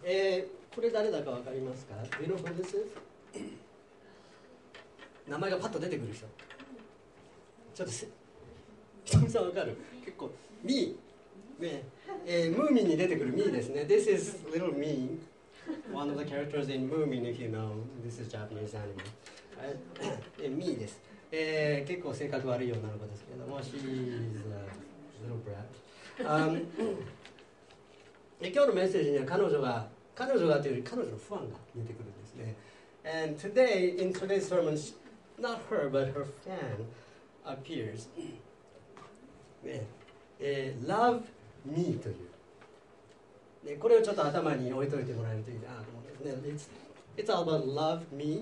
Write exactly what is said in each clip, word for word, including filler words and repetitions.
えー、これ誰だか分かりますか？ Do you know who this is? 名前がパッと出てくる人、ちょっとひとみさん分かる？結構ミー、ねえー、ムーミンに出てくるミーですね。 This is little me, one of the characters in Moomin, if you know. This is Japanese anime. えー、ミーです、えー、結構性格悪いような子ですけれども She's a little brat、um, 今日のメッセージには彼女が彼女がというより彼女のファンが出てくるんですね。 And today, in today's sermon, not her, but her fan appears、ねえー、Love me という、ね、これをちょっと頭に置いといてもらえるといいなと思うんですね。 It's, it's all about love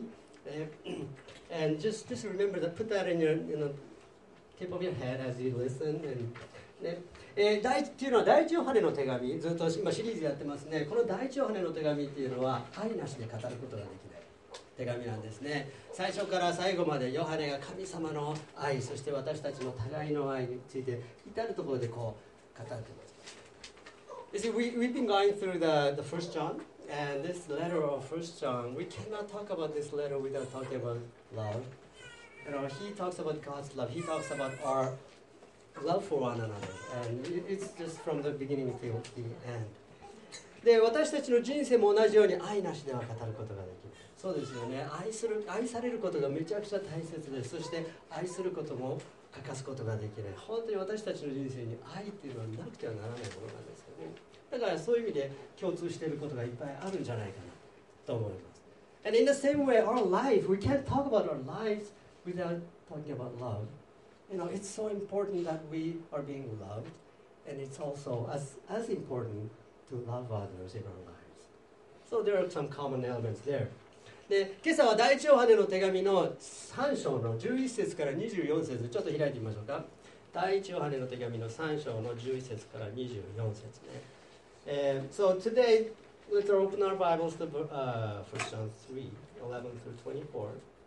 me、and just, just remember that, put that in your, you know, tip of your head as you listen. And, ねえー、第一っていうのは第一ヨハネの手紙、ずっと今シリーズやってますね。この第一ヨハネの手紙っていうのは愛なしで語ることができない手紙なんですね。最初から最後までヨハネが神様の愛、そして私たちの互いの愛について至るところでこう語ってます。You see, we, we've been going through the, the first John, and this letter of first John, we cannot talk about this letter without talking about love. You know, he talks about God's love. He talks about our love for one another, and it's just from the beginning to the end. で、私たちの人生も同じように愛なしでは語ることができる。そうですよね。愛する、愛されることがめちゃくちゃ大切です。そして愛することも欠かすことができない。本当に私たちの人生に愛っていうのはなくてはならないものなんですよね。だからそういう意味で共通していることがいっぱいあるんじゃないかなと思います。And in the same way, our life, we can't talk about our lives without talking about love. You know, it's so important that we are being loved, and it's also as, as important to love others in our lives. So there are some common elements there. で、今朝は第一ヨハネの手紙のさん章のじゅういち節からにじゅうよん節、ちょっと開いてみましょうか。第一ヨハネの手紙のさん章のじゅういち節からにじゅうよん節ね。Uh, so today, let's open our Bibles to uh, First John three, eleven through twenty-four.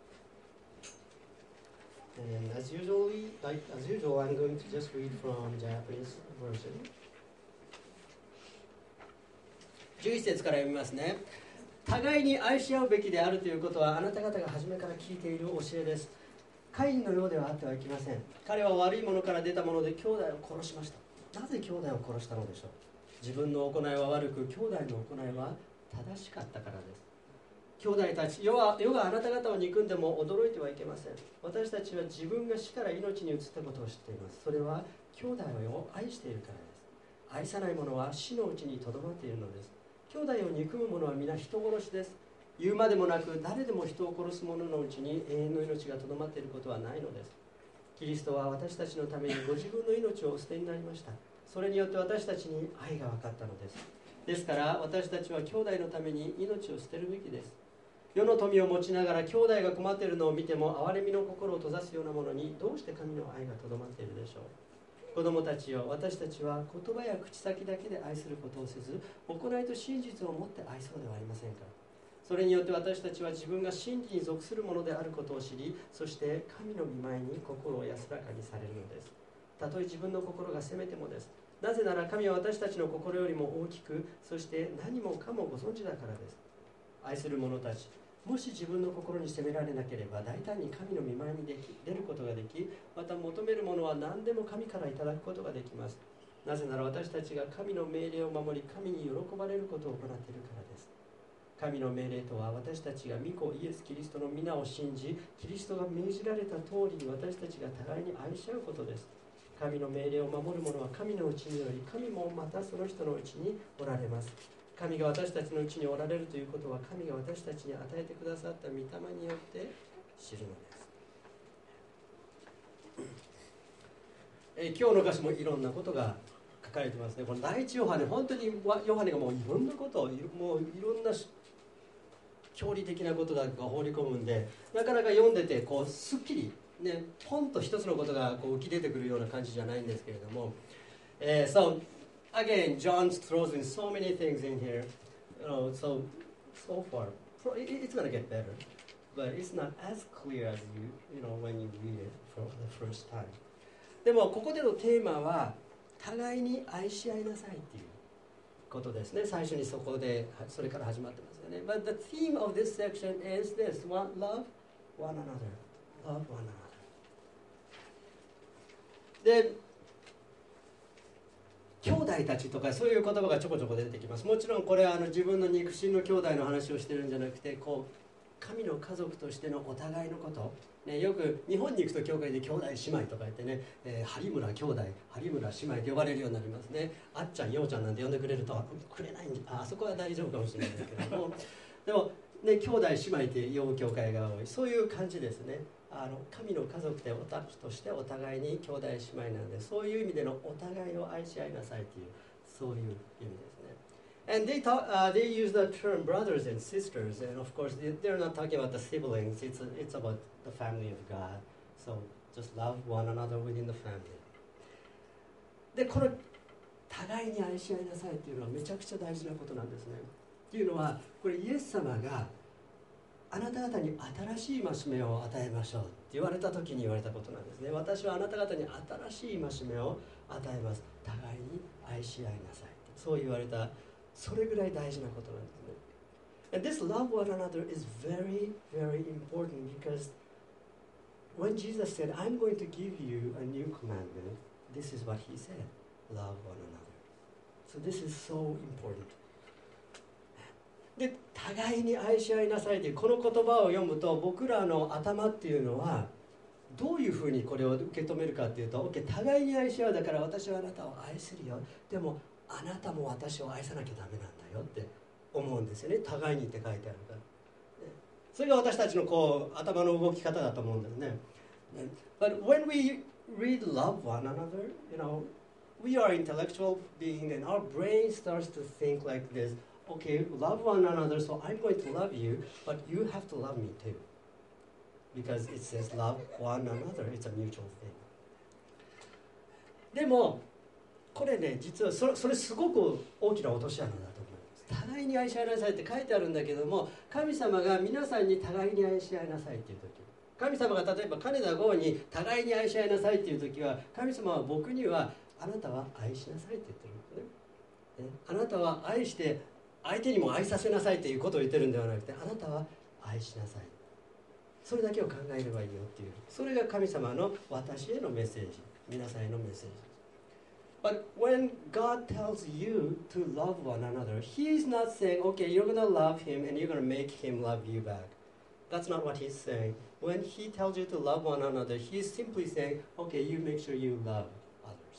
And as usually, like as usual, I'm going to just read from Japanese version. じゅういち節から読みますね。互いに愛し合うべきであるということはあなた方が初めから聞いている教えです。カインのようではあってはいけません。彼は悪いものから出たもので兄弟を殺しました。なぜ兄弟を殺したのでしょう。自分の行いは悪く、兄弟の行いは正しかったからです。兄弟たち、世は、世があなた方を憎んでも驚いてはいけません。私たちは自分が死から命に移ったことを知っています。それは兄弟を愛しているからです。愛さない者は死のうちにとどまっているのです。兄弟を憎む者は皆人殺しです。言うまでもなく誰でも人を殺す者のうちに永遠の命がとどまっていることはないのです。キリストは私たちのためにご自分の命をお捨てになりました。それによって私たちに愛が分かったのです。ですから私たちは兄弟のために命を捨てるべきです。世の富を持ちながら兄弟が困っているのを見ても憐れみの心を閉ざすようなものにどうして神の愛がとどまっているでしょう。子供たちよ、私たちは言葉や口先だけで愛することをせず、行いと真実を持って愛そうではありませんか。それによって私たちは自分が真理に属するものであることを知り、そして神の御前に心を安らかにされるのです。たとえ自分の心が責めてもです。なぜなら神は私たちの心よりも大きく、そして何もかもご存知だからです。愛する者たち、もし自分の心に責められなければ大胆に神の御前にでき出ることができ、また求めるものは何でも神からいただくことができます。なぜなら私たちが神の命令を守り、神に喜ばれることを行っているからです。神の命令とは私たちが御子イエス・キリストの皆を信じ、キリストが命じられた通りに私たちが互いに愛し合うことです。神の命令を守る者は神のうちにより、神もまたその人のうちにおられます。神が私たちのうちにおられるということは、神が私たちに与えてくださった御霊によって知るのです。え今日の歌詞もいろんなことが書かれてますね。この第一ヨハネ、本当にヨハネがもういろんなことを、もういろんな教理的なことが放り込むんで、なかなか読んでてこうすっきりね、ポンと一つのことがこう浮き出てくるような感じじゃないんですけれども、えー、so again, John throws in so many things in here, you know, so so far it's going to get better, but it's not as clear as you you know when you read it for the first time. でもここでのテーマは互いに愛し合いなさいっていうことですね。最初にそこでそれから始まってますよね。But the theme of this section is this: one, love one another. Love one another. で、兄弟たちとかそういう言葉がちょこちょこ出てきます。もちろんこれはあの自分の肉親の兄弟の話をしてるんじゃなくて、こう神の家族としてのお互いのこと、ね、よく日本に行くと教会で兄弟姉妹とか言ってね、えー、張村兄弟張村姉妹と呼ばれるようになりますね。あっちゃんようちゃんなんて呼んでくれるとくれないんで、あそこは大丈夫かもしれないですけどもでもね、兄弟姉妹って呼ぶ教会が多い。そういう感じですね。あの神の家族でおたとしてお互いに兄弟姉妹なので、そういう意味でのお互いを愛し合いなさいという、そういう意味ですね。And they talk, uh, they use the term brothers and sisters, and of course they, they're not talking about the siblings. It's a, it's about the family of God. So just love one another within the family. で、この互いに愛し合いなさいというのはめちゃくちゃ大事なことなんですね。というのは、これイエス様があなた方に新しい戒めを与えましょうって言われた時に言われたことなんですね。私はあなた方に新しい戒めを与えます。互いに愛し合いなさい。そう言われた、それぐらい大事なことなんですね。And this love one another is very, very important because when Jesus said, I'm going to give you a new commandment, this is what he said, love one another. So this is so important.で、互いに愛し合いなさいというこの言葉を読むと、僕らの頭っていうのはどういうふうにこれを受け止めるかっていうと、 OK、 互いに愛し合う、だから私はあなたを愛するよ、でもあなたも私を愛さなきゃダメなんだよって思うんですよね。互いにって書いてあるから、それが私たちのこう頭の動き方だと思うんですね。 But when we read love one another, you know, we are intellectual being and our brain starts to think like this.Okay, love one another, so I'm going to love you, but you have to love me too. Because it says love one another, it's a mutual thing. でも、これね、実はそれ、それすごく大きな落とし穴だと思います。互いに愛し合いなさいって書いてあるんだけども、神様が皆さんに互いに愛し合いなさいっていう時、神様が例えば金田剛に互いに愛し合いなさいっていう時は、神様は僕にはあなたは愛しなさいって言ってるんですね。あなたは愛して相手にも愛させなさいということを言ってるんではなくて、あなたは愛しなさい、それだけを考えればいいよっていう、それが神様の私へのメッセージ、皆さんへのメッセージ。 But when God tells you to love one another, He is not saying, okay, you're going to love Him and you're going to make Him love you back. That's not what He's saying. When He tells you to love one another, He's simply saying, okay, you make sure you love others.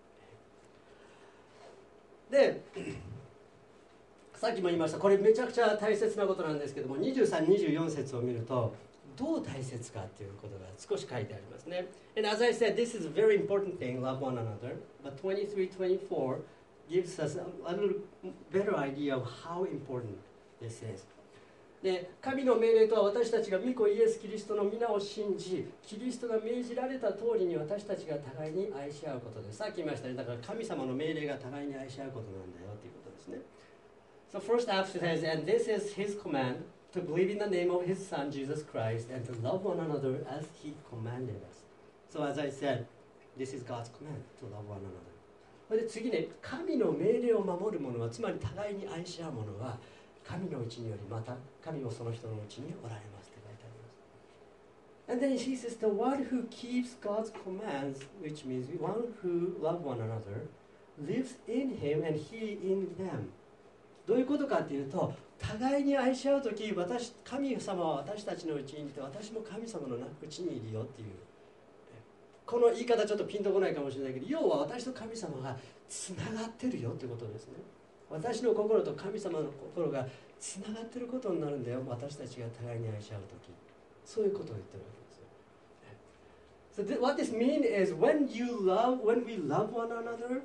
でさっきも言いました、これめちゃくちゃ大切なことなんですけども、にじゅうさん、にじゅうよん節を見るとどう大切かということが少し書いてありますね。 And as I said, this is a very important thing, love one another. But twenty-three, twenty-four gives us a, a little better idea of how important this is. で、神の命令とは私たちが御子イエス・キリストの皆を信じ、キリストが命じられた通りに私たちが互いに愛し合うことです。さっき言いましたね、だから神様の命令が互いに愛し合うことなんだよということですね。So first half says, and this is His command, to believe in the name of His Son, Jesus Christ, and to love one another as He commanded us. So as I said, this is God's command, to love one another. それで次ね、神の命令を守る者は、つまり互いに愛し合う者は、神のうちにより、また神もその人のうちにおられますって書いてあります。And then he says, the one who keeps God's commands, which means one who love one another, lives in Him and He in them.どういうことかというと、互いに愛し合うとき、私、神様は私たちのうちにいて、私も神様のうちにいるよっていう、この言い方ちょっとピンとこないかもしれないけど、要は私と神様がつながってるよということですね。私の心と神様の心がつながってることになるんだよ、私たちが互いに愛し合うとき。そういうことを言ってるわけですよ。So what this means is when you love, when we love one another,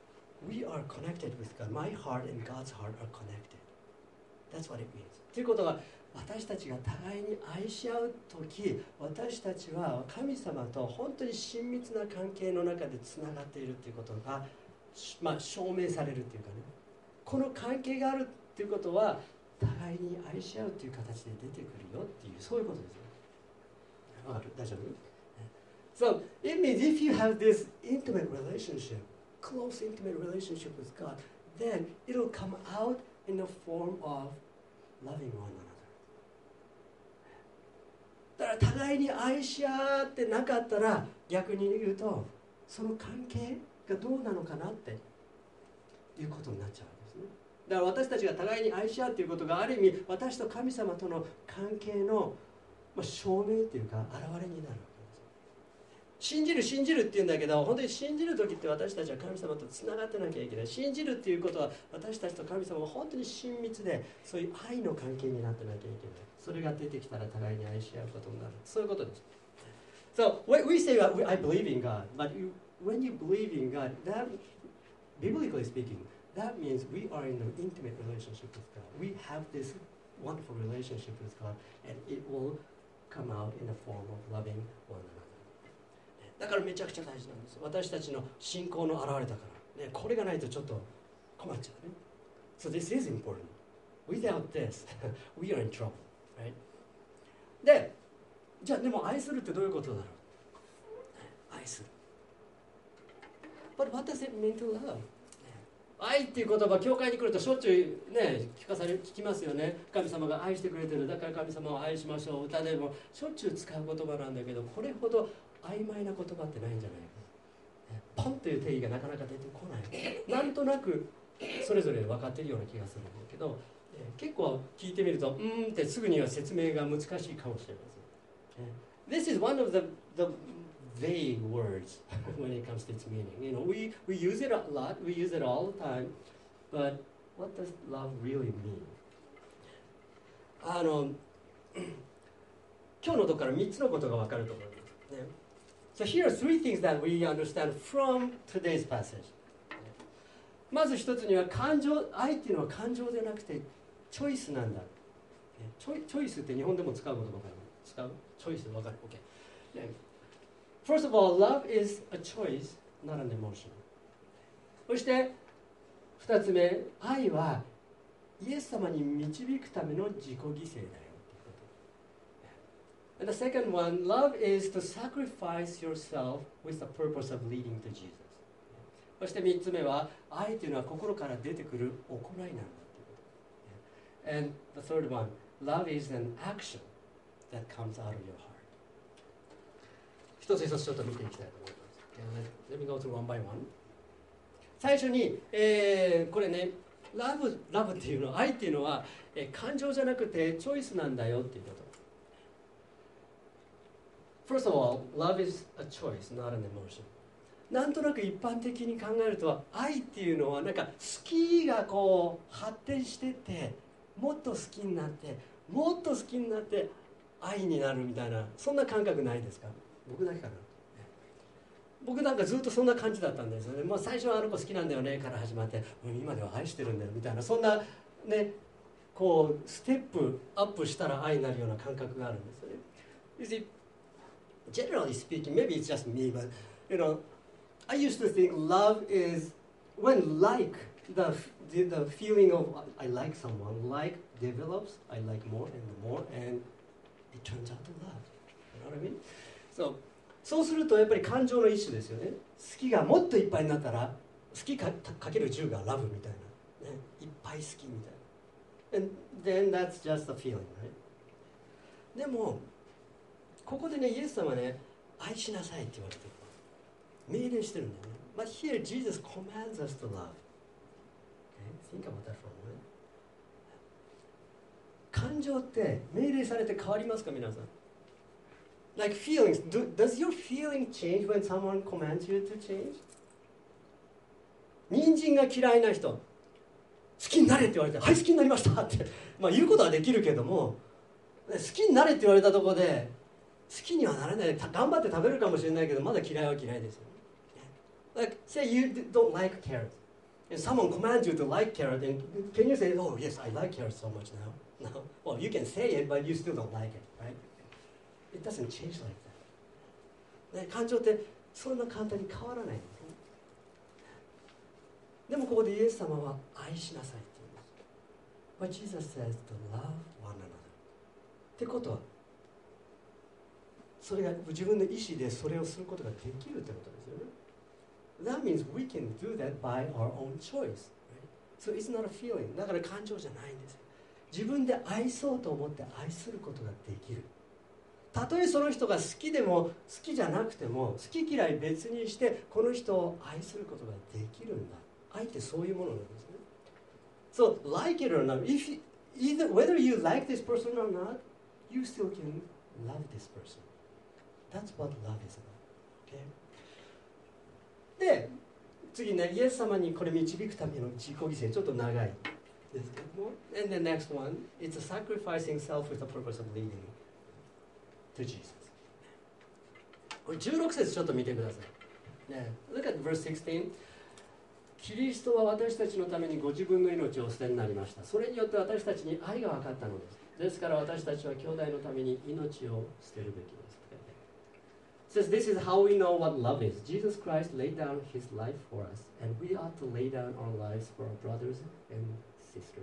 we are connected with God. My heart and God's heart are connected. That's what it means. ということは、私たちが互いに愛し合うとき、私たちは神様と本当に親密な関係の中でつながっているということが、まあ、証明されるというかね、この関係があるということは、互いに愛し合うという形で出てくるよっていう、そういうことですよ。わかる？大丈夫？ So, it means if you have this intimate relationship, close intimate relationship with God, then it'll come out in the form of loving one another. だから互いに愛し合ってなかったら、逆に言うとその関係がどうなのかなっていうことになっちゃうんですね。だから私たちが互いに愛し合うということがある意味、私と神様との関係の証明というか現れになるわけです。信じる信じるって言うんだけど、本当に信じる時って私たちは神様とつながってなきゃいけない。信じるっていうことは私たちと神様は本当に親密で、そういう愛の関係になってなきゃいけない。それが出てきたら互いに愛し合うことになる。そういうことです。So we say I believe in God, but you, when you believe in God, that biblically speaking, that means we are in an intimate relationship with God. We have this wonderful relationship with God, and it will come out in the form of loving one another. だからめちゃくちゃ大事なんです。私たちの信仰の表れだから、ね、これがないとちょっと困っちゃうね。So this is important. Without this, we are in trouble, right? で、じゃあでも愛するってどういうことだろう？愛する。But what does it mean to love? 愛っていう言葉、教会に来るとしょっちゅうね、聞かされ聞きますよね。神様が愛してくれてる、だから神様を愛しましょう。歌でもしょっちゅう使う言葉なんだけど、これほど曖昧な言葉ってないんじゃないか。ポンという定義がなかなか出てこない。なんとなくそれぞれ分かっているような気がするんだけど、結構聞いてみると、うーんってすぐには説明が難しいかもしれません。This is one of the, the vague words when it comes to its meaning. You know, we, we use it a lot, we use it all the time, but what does love really mean? あの今日のところからみっつのことが分かると思いますね。So here are three things that we understand from today's passage. まず一つには感情、愛っていうのは感情でなくてチョイスなんだ。チョイ、チョイスって日本でも使う言葉かな。使う？チョイス分かる？ OK。First of all, love is a choice, not an emotion. そして二つ目、愛はイエス様に導くための自己犠牲だよ。And the second one, love is to sacrifice yourself with the purpose of leading to Jesus. そして三つ目は、愛というのは心から出てくる行いなんだということ。And the third one, love is an action that comes out of your heart. 一つ一つちょっと見ていきたいと思います。Okay, let me go through one by one. 最初に、えー、これね、ラブ、ラブっていうのは、愛っていうのは、えー、感情じゃなくてチョイスなんだよっていうこと。First of all, love is a choice, not an emotion. なんとなく一般的に考えると、愛っていうのはなんか好きがこう発展してってもっと好きになってもっと好きになって愛になるみたいな、そんな感覚ないですか？僕だけかな。僕なんかずっとそんな感じだったんですよね。まあ、最初はあの子好きなんだよねから始まって、うん、今では愛してるんだよみたいな、そんなねこうステップアップしたら愛になるような感覚があるんですよね。You see, generally speaking, maybe it's just me, but you know, I used to think love is when like the the, the feeling of I like someone, like develops, I like more and more, and it turns out to love. You know what I mean? So, そうするとやっぱり感情の一種ですよね。好きがもっといっぱいになったら、好き か, かけるじゅうがラブみたいな、ね、いっぱい好きみたいな。And then that's just a feeling, right? でもここでね、イエス様はね、愛しなさいって言われてる。命令してるんだよね。But here Jesus commands us to love. Okay? Think about that for a moment. 感情って命令されて変わりますか、皆さん？Like feelings, do, does your feeling change when someone commands you to change? 人参が嫌いな人、好きになれって言われて、はい好きになりましたって、まあ言うことはできるけども、好きになれって言われたところで好きにはならない。頑張って食べるかもしれないけど、まだ嫌いは嫌いですよ。Like say you don't like carrots, and someone commands you to like carrot, and can you say, oh yes, I like carrots so much now? No. Well, you can say it, but you still don't like it, right?It doesn't change like that. ね、感情ってそんな簡単に変わらないんですね。でもここでイエス様は愛しなさいって言うんです。But Jesus says to love one another. ってことは、それが自分の意思でそれをすることができるってことですよね。That means we can do that by our own choice. Right? So it's not a feeling. だから感情じゃないんですよ。自分で愛そうと思って愛することができる。たとえその人が好きでも好きじゃなくても、好き嫌い別にしてこの人を愛することができるんだ。愛ってそういうものなんですね。So like it or not, if you, either whether you like this person or not, you still can love this person. That's what love is about. Okay? で、次ね、イエス様にこれ導くための自己犠牲、ちょっと長いですけども。And the next one, it's a sacrificing self with the purpose of leading to Jesus. これじゅうろく節ちょっと見てください。ね、Look at verse sixteen. キリストは私たちのためにご自分の命をお捨てになりました。それによって私たちに愛が分かったのです。ですから私たちは兄弟のために命を捨てるべきです。Says this is how we know what love is. Jesus Christ laid down his life for us, and we ought to lay down our lives for our brothers and sisters.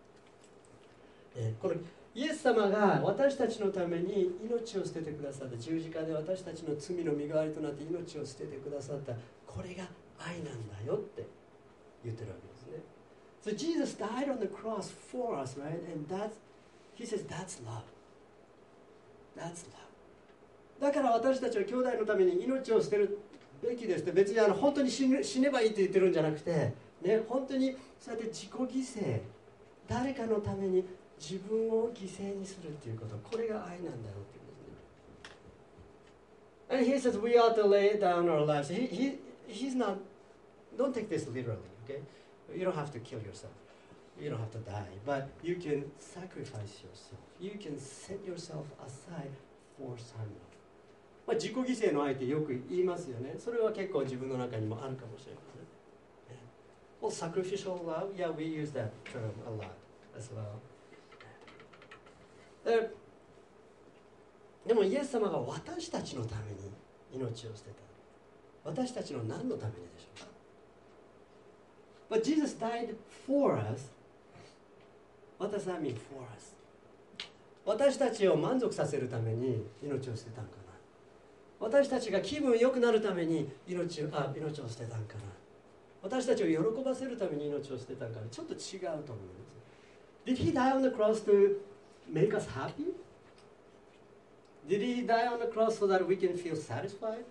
このイエス様が私たちのために命を捨ててくださった、十字架で私たちの罪の身代わりとなって命を捨ててくださった、これが愛なんだよって言ってるわけですね。So Jesus died on the cross for us, right? And that's, he says that's love. That's love. だから私たちは兄弟のために命を捨てるべきですって、別にあの本当に死ね、死ねばいいって言ってるんじゃなくて、ね、本当にそうやって自己犠牲、誰かのために自分を犠牲にするっていうこと、これが愛なんだよっていうんですね。And he says we ought to lay down our lives. He, he, he's not, don't take this literally, okay? You don't have to kill yourself. You don't have to die. But you can sacrifice yourself. You can set yourself aside for someone.まあ、自己犠牲の愛ってよく言いますよね。それは結構自分の中にもあるかもしれません。Well, sacrificial love, yeah, we use that term a lot as well. で、でもイエス様が私たちのために命を捨てた。私たちの何のためにでしょうか？ But Jesus died for us. What does that mean for us? 私たちを満足させるために命を捨てたんかな。私たちが気分良くなるために命を、あ、命を捨てたんかな。私たちを喜ばせるために命を捨てたんかな。ちょっと違うと思うんです。Did he die on the cross to make us happy? Did he die on the cross so that we can feel satisfied?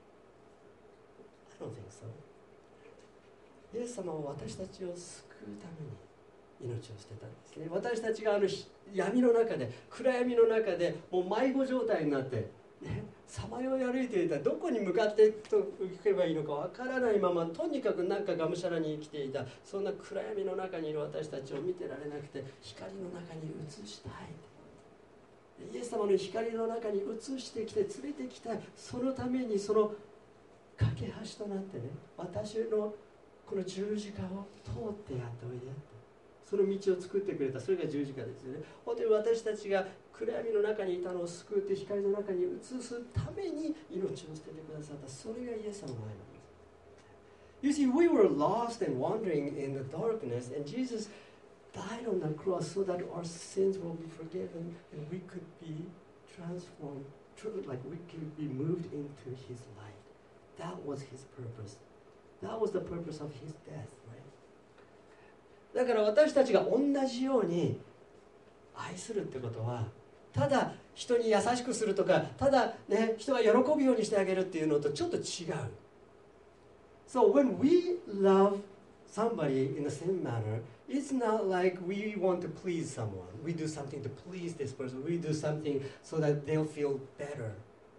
I don't think so. イエス様は私たちを救うために命を捨てたんですね。私たちがあの闇の中で、暗闇の中でもう迷子状態になってさまよい歩いていた、どこに向かっていけばいいのかわからないまま、とにかくなんかがむしゃらに生きていた、そんな暗闇の中にいる私たちを見てられなくて、光の中に移したい。イエス様の光の中に移してきて連れてきた、そのためにその架け橋となってね、私のこの十字架を通ってやっておいで、その道を作ってくれた、それが十字架ですよね。本当に私たちが暗闇の中にいたのを救って光の中に移すために命を捨ててくださった、それがイエス様の愛なんです。You see, we were lost and wandering in the darkness, and Jesus died on the cross so that our sins will be forgiven and we could be transformed, like we could be moved into His light. That was His purpose. That was the purpose of His death, right? だから私たちが同じように愛するってことは、ただ人に優しくするとか、ただね、人が喜ぶようにしてあげるっていうのとちょっと違う。So when we love somebody in the same manner, it's not like we want to please someone. We do something to please this person. We do something so that they'll feel better.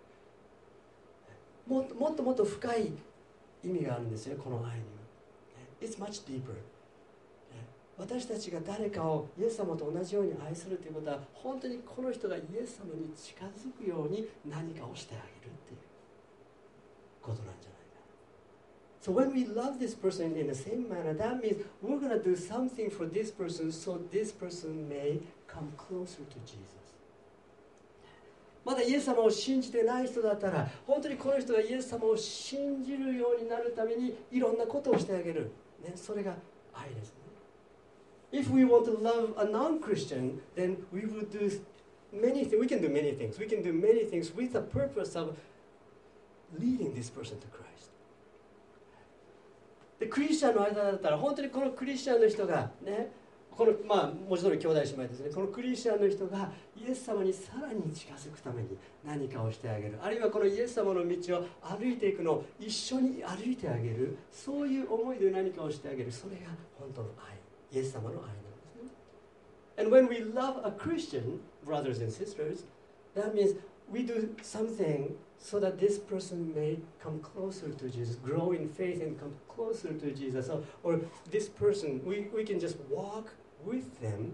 もっともっともっと深い意味があるんですよ、この愛には。It's much deeper. 私たちが誰かをイエス様と同じように愛するということは、本当にこの人がイエス様に近づくように何かをしてあげるっていうことなんじゃないかな。So when we love this person in the same manner, that means we're going to do something for this person so this person may come closer to Jesus. まだイエス様を信じてない人だったら、本当にこの人がイエス様を信じるようになるためにいろんなことをしてあげる、ね、それが愛ですね。If we want to love a non-Christian, then we would do many things. We can do many things. We can do many things with the purpose of leading this person to Christ. でクリスチャンの間だったら本当にこのクリスチャンの人がね、このまあ文字通り兄弟姉妹ですね、このクリスチャンの人がイエス様にさらに近づくために何かをしてあげる、あるいはこのイエス様の道を歩いていくのを一緒に歩いてあげる、そういう思いで何かをしてあげる、それが本当の愛、イエス様の愛なんですね。And when we love a Christian brothers and sisters, that means we do something so that this person may come closer to Jesus, grow in faith and come closer to Jesus. Or, or this person, we, we can just walk with them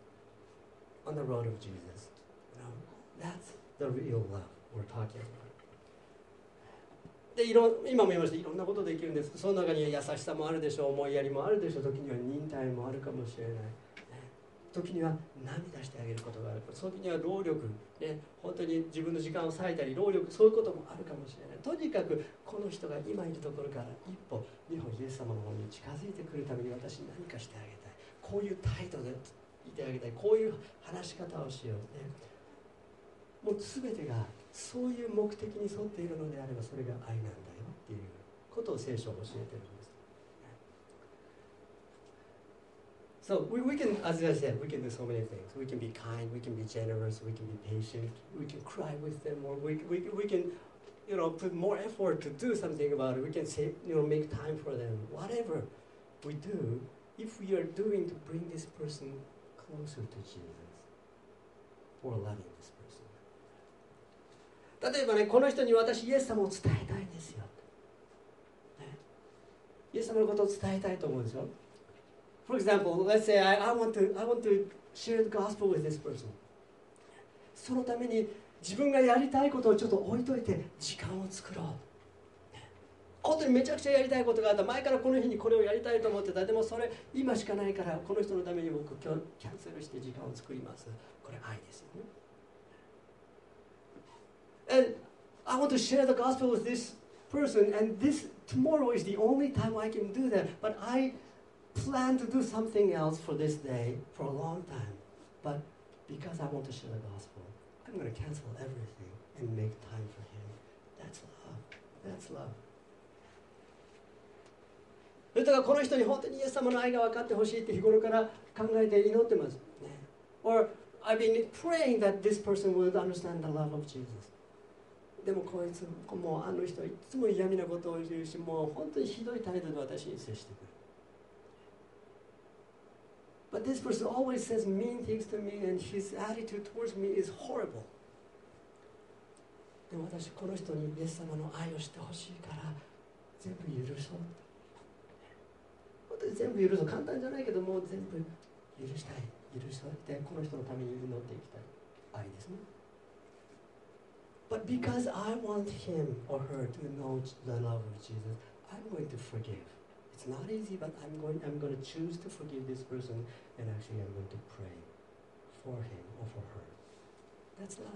on the road of Jesus. You know, that's the real love we're talking about. でいろ今も言いました、いろんなことできるんです。その中に優しさもあるでしょう、思いやりもあるでしょう、時には忍耐もあるかもしれない。時には涙してあげることがある、時には労力、ね、本当に自分の時間を割いたり労力、そういうこともあるかもしれない。とにかくこの人が今いるところから一歩二歩イエス様の方に近づいてくるために私に何かしてあげたい、こういう態度でいてあげたい、こういう話し方をしよう、ね、もう全てがそういう目的に沿っているのであればそれが愛なんだよっていうことを聖書を教えているんです。So we, we can, as I said, we can do so many things. We can be kind, we can be generous, we can be patient, we can cry with them, or we, we, we can, you know, put more effort to do something about it. We can say, you know, make time for them. Whatever we do, if we are doing to bring this person closer to Jesus, or loving this person. 例えばね、この人に私イエス様を伝えたいんですよ。ね、イエス様のことを伝えたいと思うんですよ。For example, let's say I, I, want to, I want to share the gospel with this person. そのために自分がやりたいことをちょっと置いといて時間を作ろう。本当にめちゃくちゃやりたいことがあった。前からこの日にこれをやりたいと思ってた。でもそれ今しかないからこの人のために僕今日キャンセルして時間を作ります。これ愛ですよね。And I want to share the gospel with this person, and this tomorrow is the only time I can do that. But I plan to do something else for this day for a long time, but because I want to share the gospel, I'm going to cancel everything and make time for him. That's love. That's love. だからこの人に本当にイエス様の愛が分かってほしいって日頃から考えて祈ってます、ね。Or I've been praying that this person would understand the love of Jesus. でもこいつもうあの人はいつも嫌味なことを言うし、もう本当にひどい態度で私に接してくる。But this person always says mean things to me, and his attitude towards me is horrible. でも私この人にイエス様の愛をしてほしいから全部許そう。本当に全部許そう。簡単じゃないけどもう全部許したい。許してこの人のために祈っていきたい。愛ですね。But because I want him or her to know the love of Jesus, I'm going to forgive.It's not easy, but I'm going, I'm going to choose to forgive this person, and actually I'm going to pray for him or for her. That's love.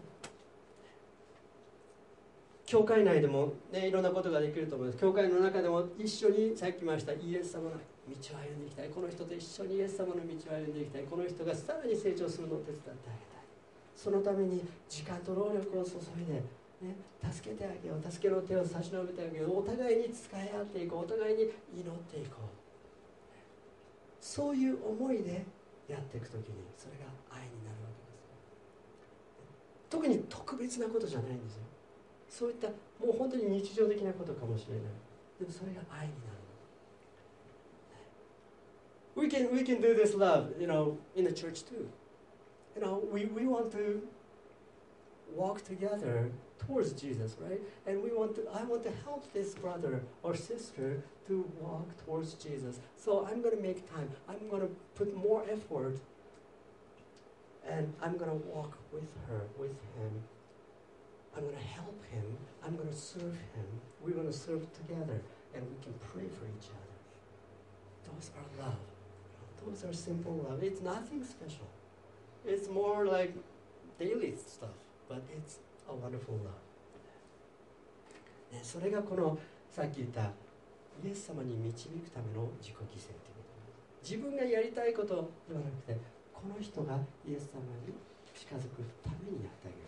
教会内でも、ね、いろんなことができると思います。教会の中でも一緒にさっき言いましたイエス様の道を歩んでいきたい。この人と一緒にイエス様の道を歩んでいきたい。この人がさらに成長するのを手伝ってあげたい。そのために時間と労力を注いでね、助けてあげよう、助けの手を差し伸べてあげよう、お互いに使い合っていこう、お互いに祈っていこう、そういう思いでやっていくときにそれが愛になるわけです。特に特別なことじゃないんですよ。そういったもう本当に日常的なことかもしれない。でもそれが愛になる。We can, we can do this love, you know, in the church too. You know, we, we want to walk together towards Jesus, right? And we want to, I want to help this brother or sister to walk towards Jesus. So I'm going to make time. I'm going to put more effort, and I'm going to walk with her, with him. I'm going to help him. I'm going to serve him. We're going to serve together, and we can pray for each other. Those are love. Those are simple love. It's nothing special. It's more like daily stuff, but it's a wonderful love. ね、それがこのさっき言ったイエス様に導くための自己犠牲ということです。自分がやりたいことではなくて、この人がイエス様に近づくためにやってあげる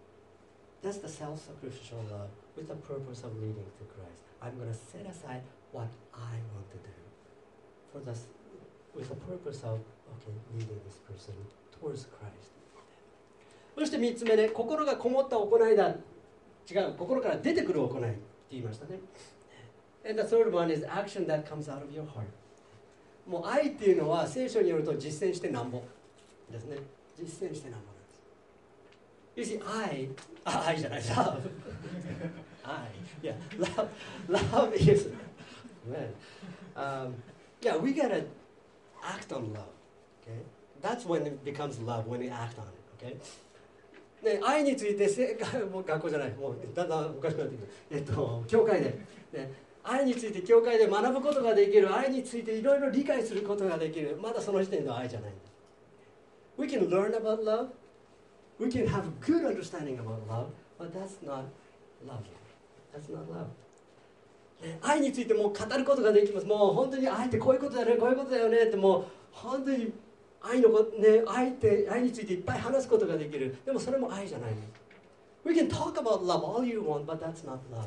こと。That's the self-sacrificial love with the purpose of leading to Christ. I'm going to set aside what I want to do for the, with the purpose of okay, leading this person towards Christ. そしてみっつめで、心がこもった行いだ。違う、心から出てくる行いって言いましたね。And the third one is action that comes out of your heart. もう愛っていうのは聖書によると実践してなんぼですね。実践してなんぼなんです。You see, 愛、あ、愛じゃない、love. 愛。Yeah, love, love is, man. Um, yeah, we gotta act on love. Okay? That's when it becomes love, when we act on it. Okay? ね、愛についてせもう学校じゃない、もうだんだんおかしくなってくる。えっと、教会で、ね、愛について教会で学ぶことができる、愛についていろいろ理解することができる、まだその時点では愛じゃないんです。We can learn about love, we can have good understanding about love, but that's not love. That's not love. ね、愛についてもう語ることができます。もう本当に愛ってこういうことだよね、こういうことだよねってもう本当に愛のこ、ね、愛って愛についていっぱい話すことができる。でもそれも愛じゃない。We can talk about love all you want, but that's not love.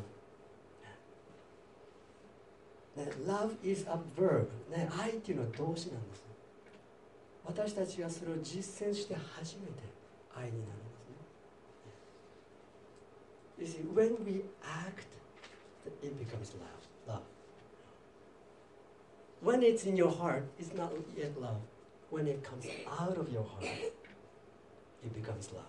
ね、love is a verb、ね。愛っていうのは動詞なんです。私たちがそれを実践して初めて愛になるんですね。You see, when we act, it becomes love. Love. When it's in your heart, it's not yet love.When it comes out of your heart, it becomes love.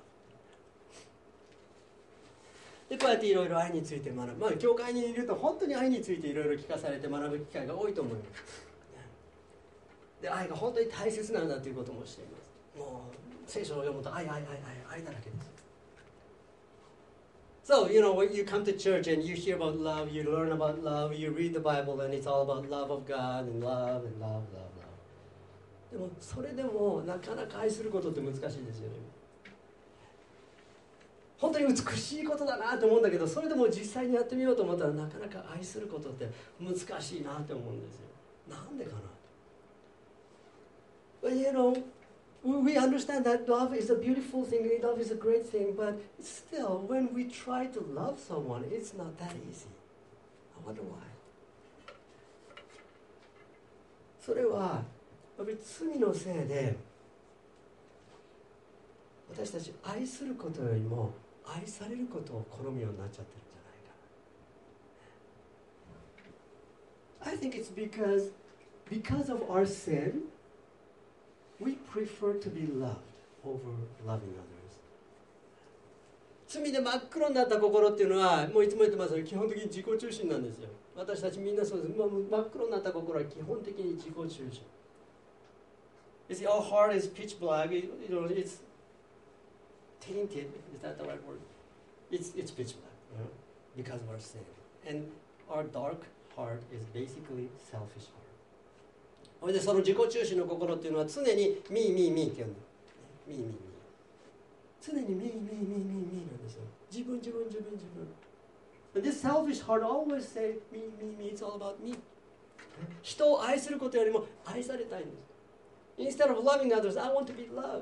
でこうやっていろいろ愛について学ぶ。まあ教会にいると本当に愛についていろいろ聞かされて学ぶ機会が多いと思います。で愛が本当に大切なんだということもしています。もう聖書を読むと愛愛愛愛愛だらけです。So, you know, when you come to church and you hear about love, you learn about love, you read the Bible and it's all about love of God and love and love, love.でもそれでもなかなか愛することって難しいですよね。本当に美しいことだなと思うんだけど、それでも実際にやってみようと思ったらなかなか愛することって難しいなって思うんですよ。なんでかな。But you know, we understand that love is a beautiful thing, love is a great thing, but still, when we try to love someone, it's not that easy. I wonder why. それはやっぱり罪のせいで私たち愛することよりも愛されることを好むようになっちゃってるんじゃないかな。I think it's because because of our sin, we prefer to be loved over loving others. 罪で真っ黒になった心っていうのはもういつも言ってますが基本的に自己中心なんですよ。私たちみんなそうです。真っ黒になった心は基本的に自己中心。You see, our heart is pitch black. It, you know, it's tainted. Is that the right word? It's it's pitch black, you know, because of our sin. And our dark heart is basically selfish heart. それでその自己中心の心っていうのは常にミーミーミーって言うんだ。ミーミーミー。常にミーミーミーミーミーなんですよ。自分自分自分自分。And this selfish heart always say me me me. It's all about me. 人を愛することよりも愛されたいんです。Instead of loving others, I want to be loved.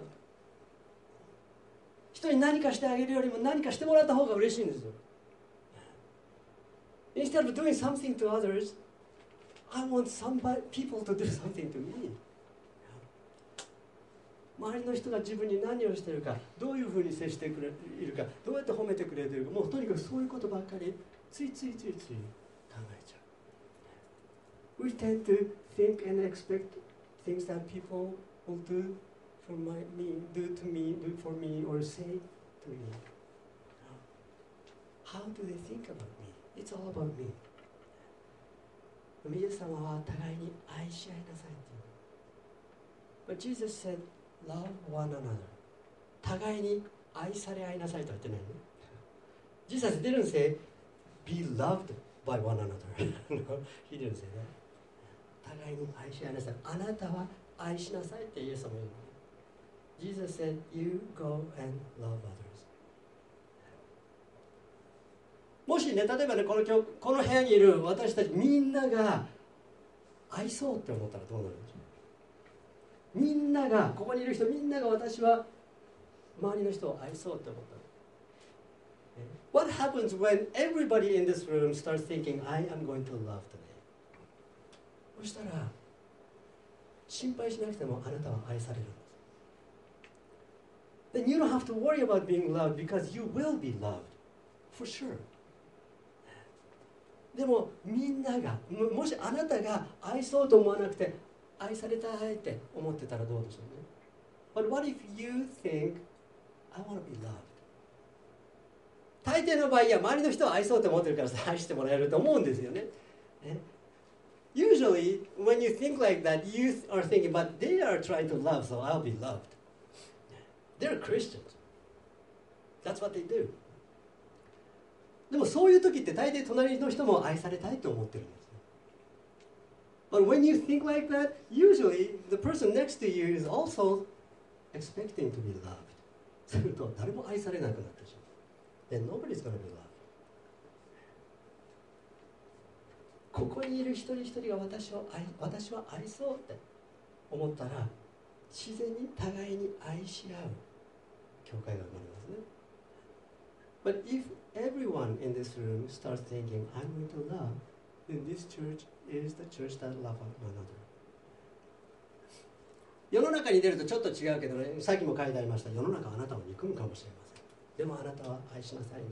人に何かしてあげるよりも何かしてもらった方が嬉しいんですよ。Instead of doing something to others, I want somebody, people to do something to me. 周りの人が自分に何をしているか、どういうふうに接してくれいるか、どうやって褒めてくれているか、もうとにかくそういうことばっかりついついついつい考えちゃう。We tend to think and expect things that people will do for my, me, do to me, do for me, or say to me. How do they think about me? It's all about me. イエス様は互いに愛し合いなさいっていう。But Jesus said, love one another. 互いに愛され合いなさいとは言ってないね。Jesus didn't say, be loved by one another. He didn't say that. 互いに愛し合いなさい。あなたは愛しなさいってイエス様言うの。Jesus said, you go and love others. もしね、例えばね、この今日この部屋にいる私たちみんなが愛そうって思ったらどうなるんでしょう。みんなが、ここにいる人みんなが私は周りの人を愛そうって思ったら、What happens when everybody in this room starts thinking, I am going to love today? そしたら心配しなくてもあなたは愛されるんです。Then you don't have to worry about being loved because you will be loved for sure. でもみんなが も, もしあなたが愛そうと思わなくて愛されたいって思ってたらどうでしょうね。 But what if you think I want to be loved? 大抵の場合、いや周りの人は愛そうと思ってるから愛してもらえると思うんですよね。Usually, when you think like that, you are thinking, but they are trying to love, so I'll be loved. They're Christians. That's what they do. でもそういう時って大抵隣の人も愛されたいと思ってるんですよ。But when you think like that, usually the person next to you is also expecting to be loved. すると誰も愛されなくなってしまう。Then nobody's going to be loved. ここにいる一人一人が私を愛、私は愛そうって思ったら自然に互いに愛し合う教会が生まれますね。But if everyone in this room starts thinking, I'm going to love, then this church is the church that loves one another. 世の中に出るとちょっと違うけどね、さっきも書いてありました。世の中あなたを憎むかもしれません。でもあなたは愛しなさいねって。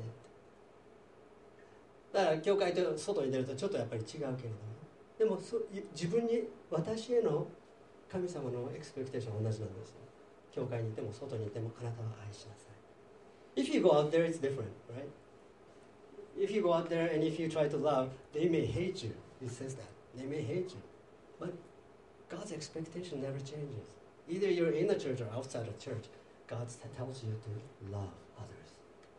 だから教会と外に出るとちょっとやっぱり違うけれども、でもそ自分に私への神様のエクスペクテーションは同じなんですよ。教会にいても外にいてもあなたは愛しなさい。If you go out there, it's different, right? If you go out there and if you try to love, they may hate you. It says that. They may hate you. But God's expectation never changes. Either you're in the church or outside the church, God tells you to love others.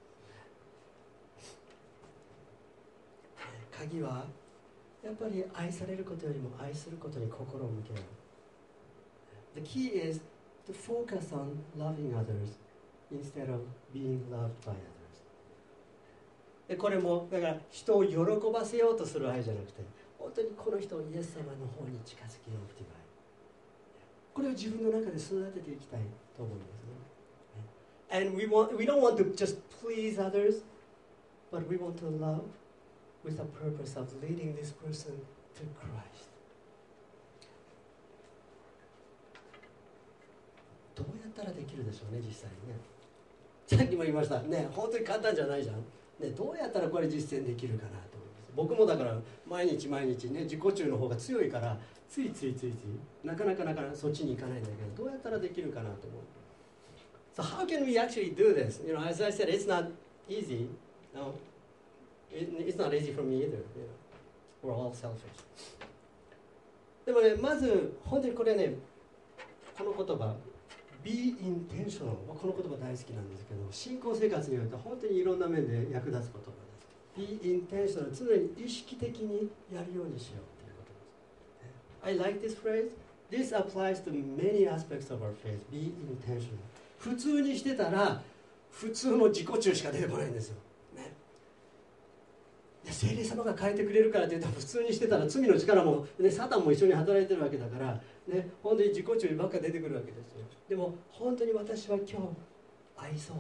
鍵はやっぱり愛されることよりも愛することに心を向ける。The key is to focus on loving others instead of being loved by others. でこれもだから人を喜ばせようとする愛じゃなくて、本当にこの人をイエス様の方に近づけようという愛。これを自分の中で育てていきたいと思うんですね。And we want, we don't want to just please others, but we want to love with the purpose of leading this person to Christ. どうやったらできるでしょうね、実際にね。さっきも言いましたね、本当に簡単じゃないじゃん。ね、どうやったらこれ実践できるかなと思います。僕もだから毎日毎日ね、自己中の方が強いからついついついついなかなかなかなかそっちに行かないんだけど、どうやったらできるかなと思う。So how can we actually do this? You know, as I said, it's not easy. No, it, it's not easy for me either. You know, we're all selfish. でもね、まず本当にこれね、この言葉。Be intentional この言葉大好きなんですけど、信仰生活において本当にいろんな面で役立つ言葉です。Be intentional 常に意識的にやるようにしようということです。I like this phrase. This applies to many aspects of our faith. Be intentional 普通にしてたら普通の自己中しか出てこないんですよ、ね、聖霊様が変えてくれるからといって普通にしてたら罪の力も、ね、サタンも一緒に働いてるわけだからね、本当に自己中ばっか出てくるわけですよ。でも本当に私は今日愛そう。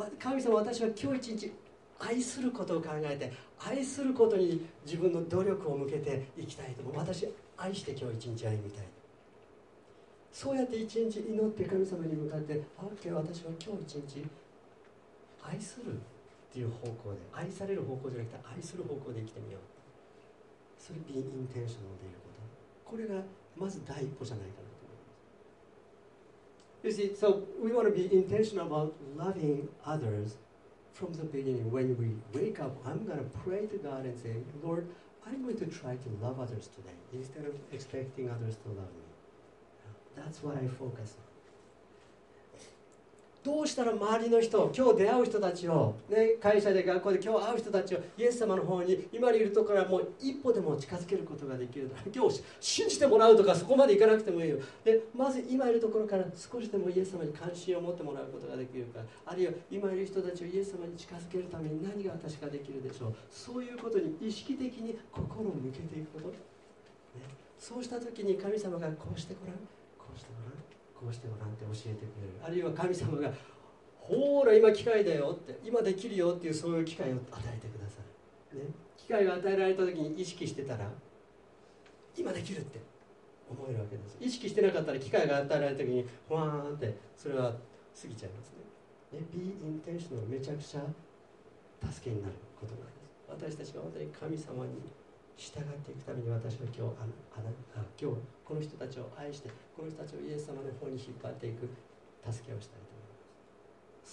神様、私は今日一日愛することを考えて、愛することに自分の努力を向けていきたいと思う。私愛して今日一日歩みたい。そうやって一日祈って神様に向かって、あ、私は今日一日愛するっていう方向で、愛される方向じゃなくて愛する方向で生きてみよう。それ be intentional でいること。これがまず第一歩じゃないかなと思います。You see, so we want to be intentional about loving others from the beginning. When we wake up, I'm going to pray to God and say, Lord, I'm going to try to love others today instead of expecting others to love me. That's what I focus on. どうしたら周りの人、今日出会う人たちを、ね、会社で学校で今日会う人たちをイエス様の方に今いるところからもう一歩でも近づけることができる。今日信じてもらうとかそこまでいかなくてもいいよ。でまず今いるところから少しでもイエス様に関心を持ってもらうことができるか、あるいは今いる人たちをイエス様に近づけるために何が私ができるでしょう。そういうことに意識的に心を向けていくこと、ね、そうした時に神様がこうしてごらん、こうしてごらん、こうしてごらんって教えてくれる。あるいは神様がほら今機会だよって、今できるよっていうそういう機会を与えてください、ね、機会が与えられた時に意識してたらができるって思えるわけです。意識してなかったら機会が与えられた時にふわーんってそれは過ぎちゃいますね。ね、be intentional めちゃくちゃ助けになることなんです。私たちが本当に神様に従っていくために私は今日ああなあ今日この人たちを愛してこの人たちをイエス様の方に引っ張っていく助けをしたいと思います。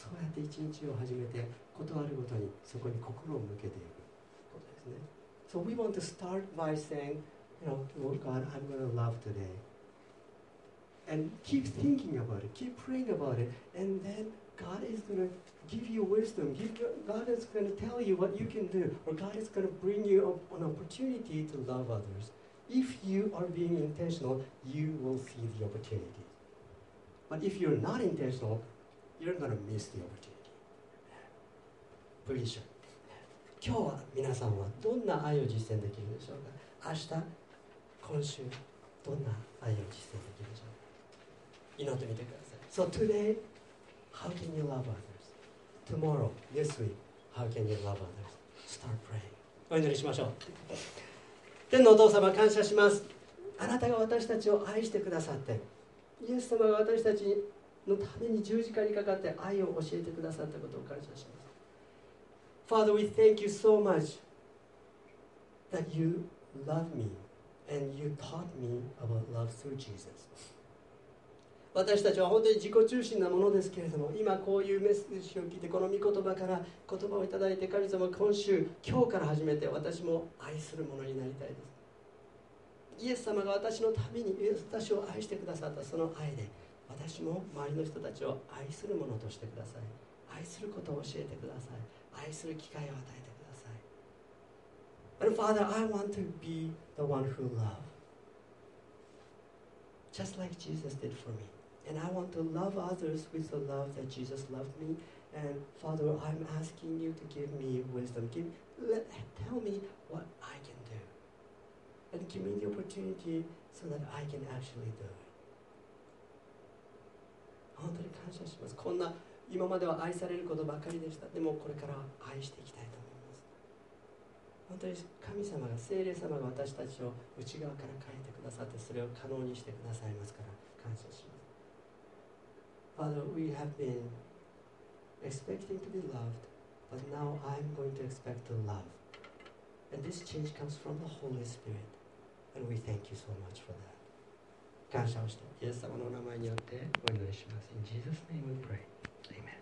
そうやって一日を始めてことあるごとにそこに心を向けていくことですね。So we want to start by saying, you know, Lord God, I'm going to love today. And keep thinking about it, keep praying about it, and then God is going to give you wisdom. Give you, God is going to tell you what you can do, or God is going to bring you an opportunity to love others. If you are being intentional, you will see the opportunity. But if you're not intentional, you're going to miss the opportunity. Pretty sure. 今日は皆さんはどんな愛を実践できるでしょうか。明日、今週、どんな愛を実践できるでしょうか。祈ってみてください。So today, how can you love others? Tomorrow, this week, how can you love others? Start praying. お祈りしましょう。天のお父様、感謝します。あなたが私たちを愛してくださって、イエス様が私たちのために十字架にかかって愛を教えてくださったことを感謝します。Father, we thank you so much that you love me and you taught me about love through Jesus.私たちは本当に自己中心なものですけれども、今こういうメッセージを聞いてこの御言葉から言葉をいただいて、神様今週今日から始めて私も愛するものになりたいです。イエス様が私のために私を愛してくださったその愛で、私も周りの人たちを愛するものとしてください。愛することを教えてください。愛する機会を与えてください。And Father, I want to be the one who loves, just like Jesus did for me.And I want to love others with the love that Jesus loved me. And Father, I'm asking you to give me wisdom. Give, let, tell me what I can do. And give me the opportunity so that I can actually do it. 本当に感謝します。こんな今までは愛されることばかりでした。でもこれから愛していきたいと思います。本当に神様が、聖霊様が私たちを内側から変えてくださって、それを可能にしてくださいますから感謝します。Father, we have been expecting to be loved, but now I'm going to expect to love. And this change comes from the Holy Spirit. And we thank you so much for that. 感謝をして、イエス様のお名前によってお祈りします。In Jesus' name we pray. Amen.